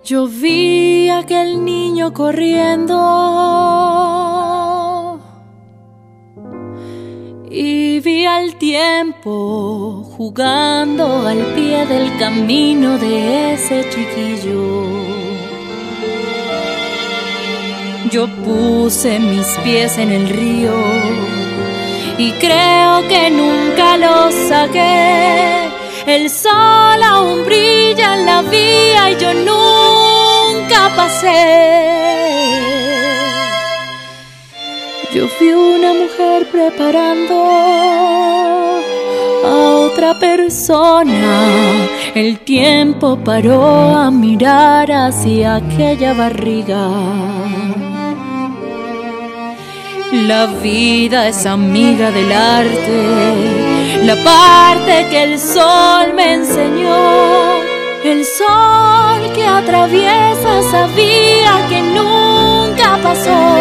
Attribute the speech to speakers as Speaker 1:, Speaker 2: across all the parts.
Speaker 1: Yo vi a aquel niño corriendo y vi al tiempo jugando al pie del camino de ese chiquillo. Yo puse mis pies en el río y creo que nunca los saqué. El sol aún brilla en la vía y yo nunca pasé. Yo vi una mujer preparando a otra persona. El tiempo paró a mirar hacia aquella barriga. La vida es amiga del arte, la parte que el sol me enseñó. El sol que atraviesa esa vía que nunca pasó.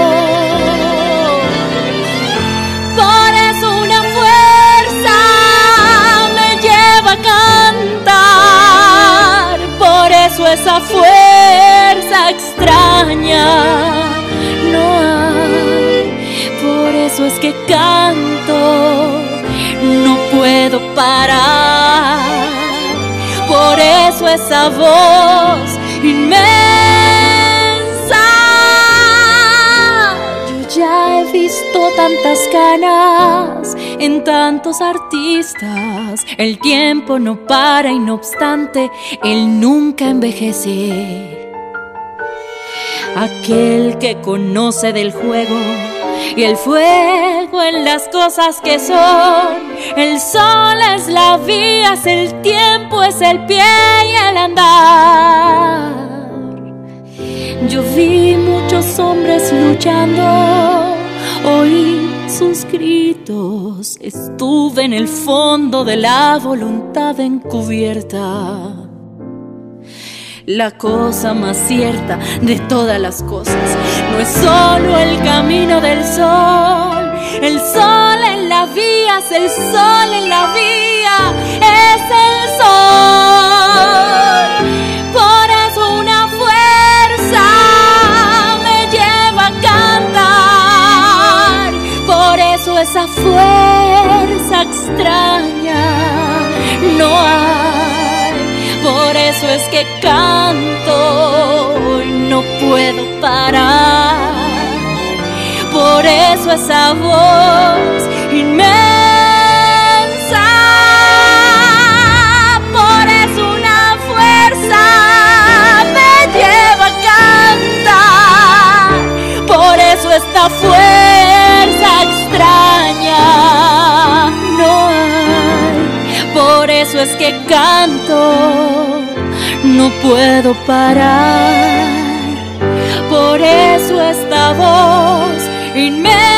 Speaker 1: Por eso una fuerza me lleva a cantar. Por eso esa fuerza extraña no hay. Por eso es que canto, no puedo parar. Por eso esa voz inmensa. Yo ya he visto tantas canas en tantos artistas. El tiempo no para y no obstante, él nunca envejece. Aquel que conoce del juego y el fuego en las cosas que son. El sol es la vía, es el tiempo, es el pie y el andar. Yo vi muchos hombres luchando, oí sus gritos, estuve en el fondo de la voluntad encubierta. La cosa más cierta de todas las cosas no es solo el camino del sol. El sol en la vía, es el sol en la vía, es el sol. Por eso una fuerza me lleva a cantar. Por eso esa fuerza extraña no hay. Por eso es que canto y no puedo parar. Por eso esa voz inmensa. Por eso una fuerza me lleva a cantar. Por eso esta fuerza extraña no hay. Por eso es que canto, no puedo parar. Por eso esta voz inmensa.